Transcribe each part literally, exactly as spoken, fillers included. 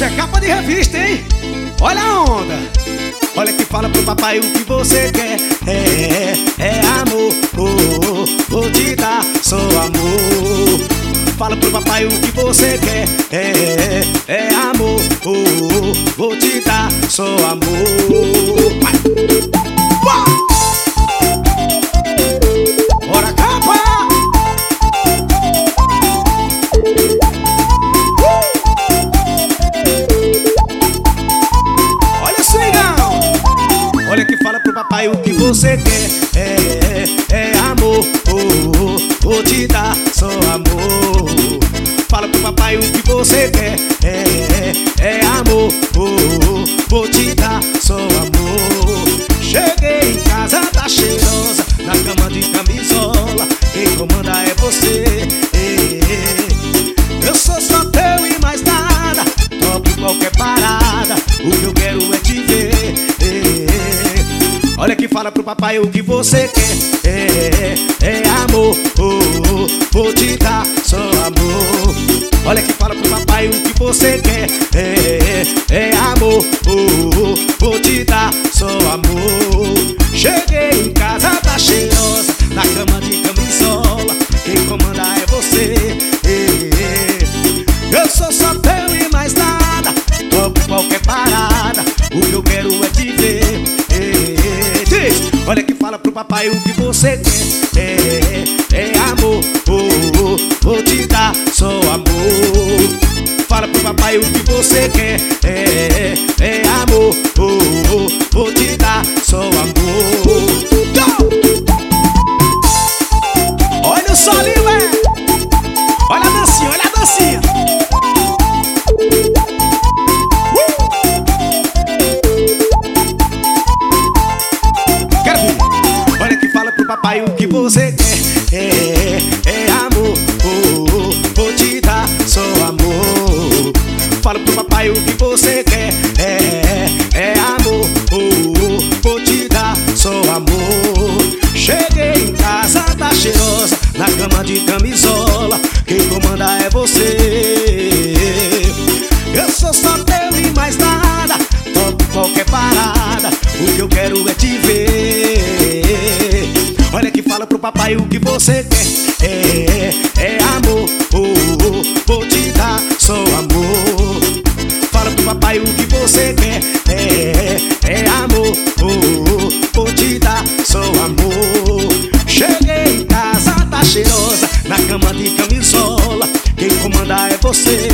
Isso é capa de revista, hein? Olha a onda. Olha que fala pro papai o que você quer. É, é amor, oh, oh, vou te dar só amor. Fala pro papai o que você quer. É, é amor, oh, oh, vou te dar só amor. Vai. Bora, capa! Olha que fala pro papai o que você quer. É, é amor, oh, oh, vou te dar só amor. Fala pro papai o que você quer. É, é amor, oh, oh, vou te dar só amor. Cheguei em casa, tá cheirosa, na cama de camisola. Quem comanda é você. É, eu sou só teu e mais nada. Topo qualquer parada, o que eu quero é te ver. Olha que fala pro papai o que você quer. É, é amor, oh, oh, vou te dar só amor. Olha que fala pro papai o que você quer. É, é amor, oh, oh, vou te dar só amor. Cheguei em casa, tá cheirosa, na cama de camisola. Quem comanda é você. É, eu sou só teu e mais nada. Topo qualquer parada, o que eu quero é te ver. Olha que fala pro papai o que você quer. É, é amor, oh, oh, vou te dar só amor. Fala pro papai o que você quer. É, é amor, oh, oh, vou te dar só amor. Olha o solinho, é. Olha a dancinha, olha a dancinha. Papai, o que você quer. É, é amor, oh, oh, vou te dar só amor. Fala pro papai o que você quer. É, é amor, oh, oh, vou te dar só amor. Cheguei em casa, tá cheirosa, na cama de camisola. Quem comanda é você. Eu sou só teu e mais nada. Topo qualquer parada, o que eu quero é te ver. Olha que fala pro papai o que você quer. É, é amor, oh, oh, vou te dar só amor. Fala pro papai o que você quer. É, é amor, oh, oh, vou te dar só amor. Cheguei em casa, tá cheirosa, na cama de camisola. Quem comanda é você.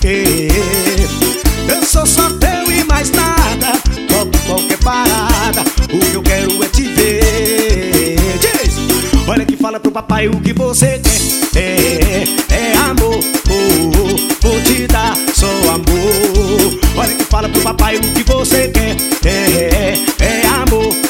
É, eu sou só teu e mais nada. Topo qualquer parada, o que eu quero é te ver. Olha que fala pro papai o que você quer. É, é amor, oh, oh, vou te dar só amor. Olha que fala pro papai o que você quer. É, é amor,